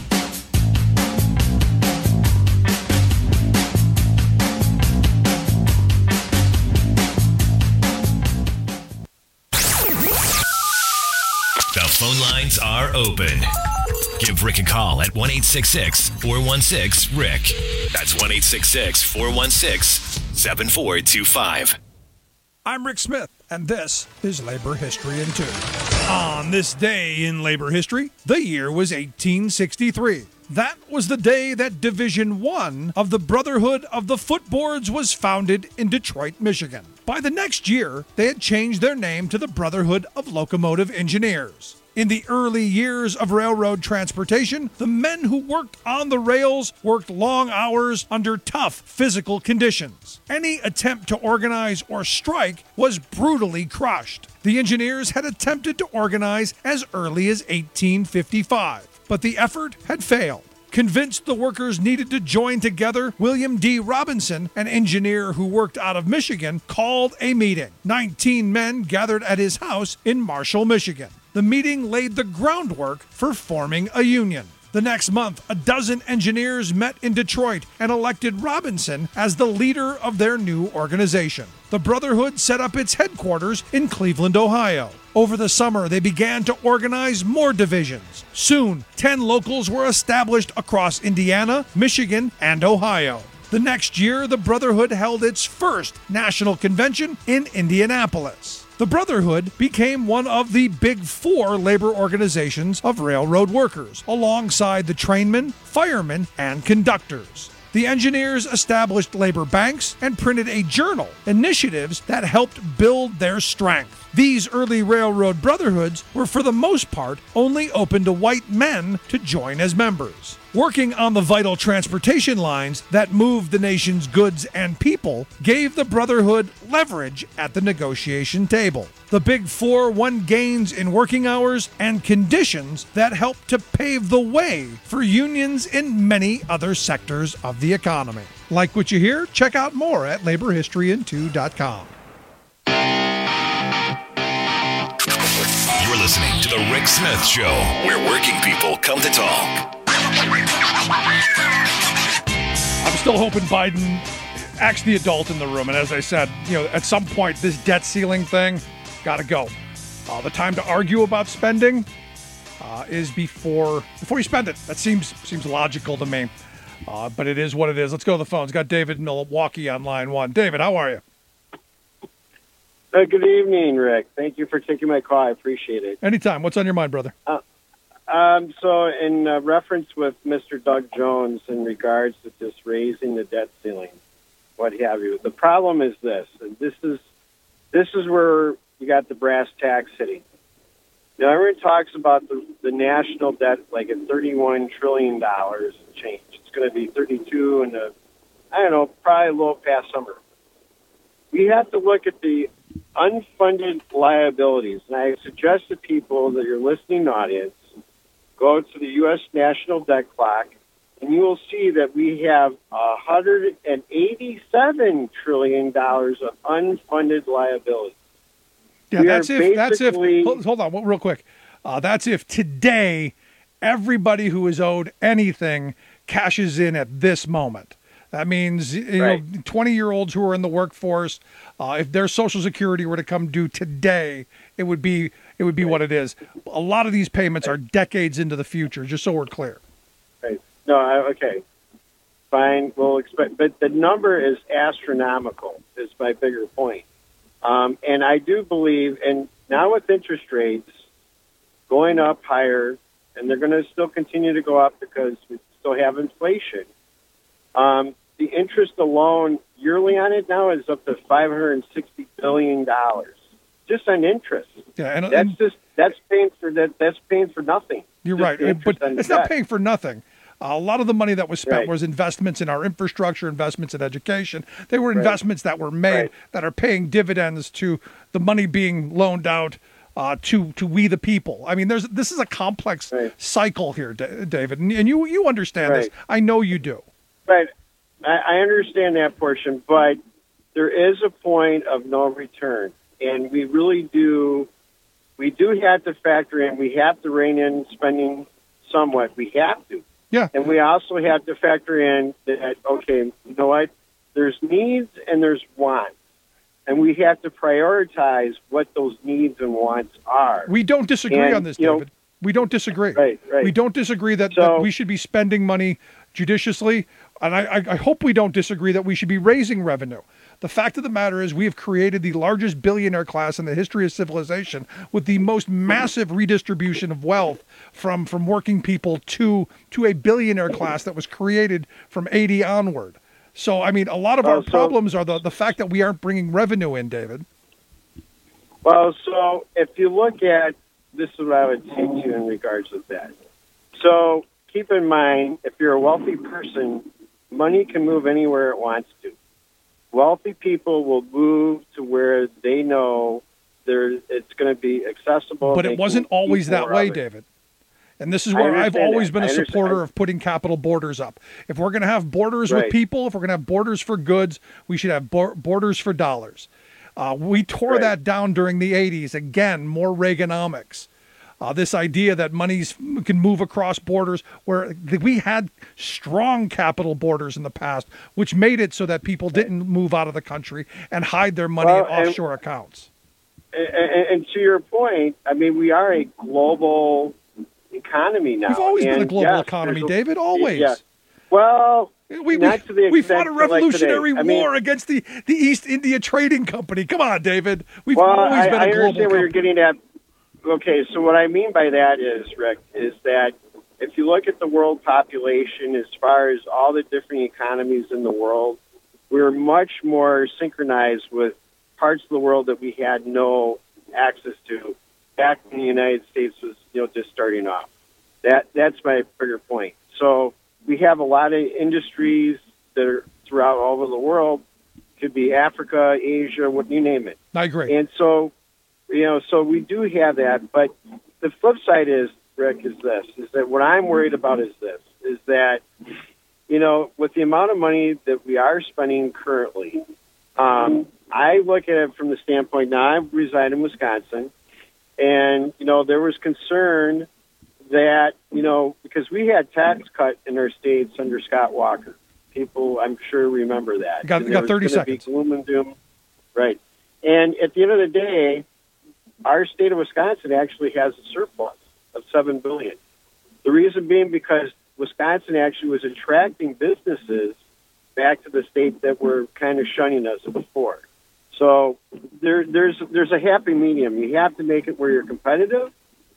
The phone lines are open. Give Rick a call at one eight six six, four one six, Rick. That's one eight six six, four one six, seven four two five. I'm Rick Smith, and this is Labor History in Two. On this day in labor history, the year was eighteen sixty-three. That was the day that Division One of the Brotherhood of the Footboards was founded in Detroit, Michigan. By the next year, they had changed their name to the Brotherhood of Locomotive Engineers. In the early years of railroad transportation, the men who worked on the rails worked long hours under tough physical conditions. Any attempt to organize or strike was brutally crushed. The engineers had attempted to organize as early as eighteen fifty-five, but the effort had failed. Convinced the workers needed to join together, William D. Robinson, an engineer who worked out of Michigan, called a meeting. Nineteen men gathered at his house in Marshall, Michigan. The meeting laid the groundwork for forming a union. The next month, a dozen engineers met in Detroit and elected Robinson as the leader of their new organization. The Brotherhood set up its headquarters in Cleveland, Ohio. Over the summer, they began to organize more divisions. Soon, ten locals were established across Indiana, Michigan, and Ohio. The next year, the Brotherhood held its first national convention in Indianapolis. The Brotherhood became one of the big four labor organizations of railroad workers, alongside the trainmen, firemen, and conductors. The engineers established labor banks and printed a journal, initiatives that helped build their strength. These early railroad brotherhoods were for the most part only open to white men to join as members. Working on the vital transportation lines that moved the nation's goods and people gave the Brotherhood leverage at the negotiation table. The Big Four won gains in working hours and conditions that helped to pave the way for unions in many other sectors of the economy. Like what you hear? Check out more at labor history in two dot com. You're listening to The Rick Smith Show, where working people come to talk. I'm still hoping Biden acts the adult in the room. And as I said, you know, at some point, this debt ceiling thing got to go. Uh, the time to argue about spending uh, is before before you spend it. That seems seems logical to me. Uh, but it is what it is. Let's go to the phones. Got David in Milwaukee on line one. David, how are you? Uh, good evening, Rick. Thank you for taking my call. I appreciate it. Anytime. What's on your mind, brother? Uh, um, so in uh, reference with Mister Doug Jones in regards to just raising the debt ceiling, what have you, the problem is this, and this is this is where you got the brass tacks hitting. Now, everyone talks about the, the national debt like at thirty-one trillion dollars and change. It's going to be thirty-two and a, I don't know, probably a little past summer. We have to look at the unfunded liabilities. And I suggest to people that your listening audience go to the U S national debt clock, and you will see that we have one hundred eighty-seven trillion dollars of unfunded liabilities. Yeah, We that's are if that's if basically- hold, hold on real quick. Uh, that's if today everybody who is owed anything cashes in at this moment. That means you Right. know twenty-year-olds who are in the workforce, uh, if their Social Security were to come due today, it would be it would be what it is. A lot of these payments are decades into the future. Just so we're clear. Right. No, I, okay. Fine. We'll expect, but the number is astronomical, is my bigger point. Um, and I do believe, and now with interest rates going up higher, and they're going to still continue to go up because we still have inflation, um, the interest alone yearly on it now is up to five hundred sixty billion dollars just on interest. Yeah, and, That's and just that's paying for that. That's paying for nothing. you're Just right, the uh, but interest on the it's not debt. paying for nothing. A lot of the money that was spent Right. was investments in our infrastructure, investments in education. They were Right. investments that were made Right. that are paying dividends to the money being loaned out uh, to to we the people. I mean, there's this is a complex cycle here, Da- David, and, and you you understand this. Right. I know you do. Right. I, I understand that portion, but there is a point of no return, and we really do. We do have to factor in. We have to rein in spending somewhat. We have to. Yeah. And we also have to factor in that, okay, you know what? There's needs and there's wants. And we have to prioritize what those needs and wants are. We don't disagree And, on this, you know, David. We don't disagree. Right, right. We don't disagree that, So- that we should be spending money judiciously, and I, I, I hope we don't disagree that we should be raising revenue. The fact of the matter is we have created the largest billionaire class in the history of civilization with the most massive redistribution of wealth from, from working people to, to a billionaire class that was created from eighty onward. So, I mean, a lot of Well, our so- problems are the, the fact that we aren't bringing revenue in, David. Well, so if you look at, this is what I would say to you in regards to that. So keep in mind, if you're a wealthy person, money can move anywhere it wants to. Wealthy people will move to where they know there it's going to be accessible. But They it wasn't can always keep that more way, of it. David. And this is I where I've understand always that. been a I understand. supporter of putting capital borders up. If we're going to have borders with Right. people, if we're going to have borders for goods, we should have bor- borders for dollars. Uh, we tore that down during the eighties. Again, more Reaganomics. Uh, this idea that monies can move across borders, where th- we had strong capital borders in the past, which made it so that people didn't move out of the country and hide their money Well, in and- offshore accounts. And, and, and to your point, I mean, we are a global economy now. We've always been a And global yes, economy, there's a- David, always. Yeah. Well, We, we, not to the we extent fought a to like revolutionary today. I mean- war against the, the East India Trading Company. Come on, David. We've well, always I, been I a global understand where you're company. getting at. Okay, so what I mean by that is, Rick, is that if you look at the world population as far as all the different economies in the world, we're much more synchronized with parts of the world that we had no access to back when the United States was, you know, just starting off. That that's my bigger point. So we have a lot of industries that are throughout all over the world. Could be Africa, Asia, what you name it. I agree. And so, you know, so we do have that. But the flip side is, Rick, is this, is that what I'm worried about is this, is that, you know, with the amount of money that we are spending currently, um, I look at it from the standpoint, now I reside in Wisconsin, and, you know, there was concern that, you know, because we had tax cut in our states under Scott Walker. People, I'm sure, remember that. You got- And you there got thirty was gonna be seconds. gloom and doom. Right. And at the end of the day, our state of Wisconsin actually has a surplus of seven billion dollars. The reason being because Wisconsin actually was attracting businesses back to the state that were kind of shunning us before. So there, there's there's a happy medium. You have to make it where you're competitive,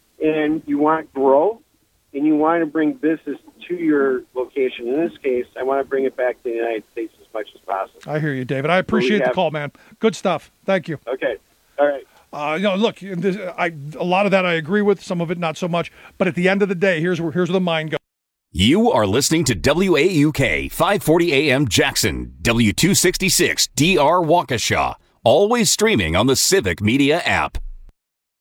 and you want growth, and you want to bring business to your location. In this case, I want to bring it back to the United States as much as possible. I hear you, David. I appreciate the have- call, man. Good stuff. Thank you. Okay. All right. Uh, you know, look, this, I, a lot of that I agree with, some of it not so much. But at the end of the day, here's where here's where the mind goes. You are listening to W A U K five forty A M Jackson, W two sixty-six D R Waukesha, always streaming on the Civic Media app.